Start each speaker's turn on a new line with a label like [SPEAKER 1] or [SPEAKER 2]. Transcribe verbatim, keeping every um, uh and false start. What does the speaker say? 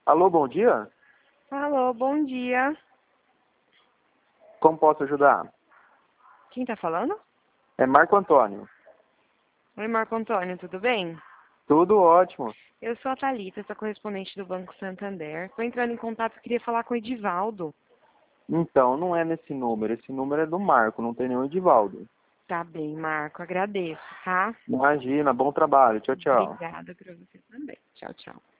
[SPEAKER 1] Alô, bom dia?
[SPEAKER 2] Alô, bom dia.
[SPEAKER 1] Como posso ajudar?
[SPEAKER 2] Quem tá falando?
[SPEAKER 1] É Marco Antônio.
[SPEAKER 2] Oi, Marco Antônio, tudo bem?
[SPEAKER 1] Tudo ótimo.
[SPEAKER 2] Eu sou a Thalita, sou correspondente do Banco Santander. Estou entrando em contato, eu queria falar com o Edivaldo.
[SPEAKER 1] Então, não é nesse número. Esse número é do Marco, não tem nenhum Edivaldo.
[SPEAKER 2] Tá bem, Marco, agradeço, tá?
[SPEAKER 1] Imagina, bom trabalho. Tchau, tchau.
[SPEAKER 2] Obrigada para você também. Tchau, tchau.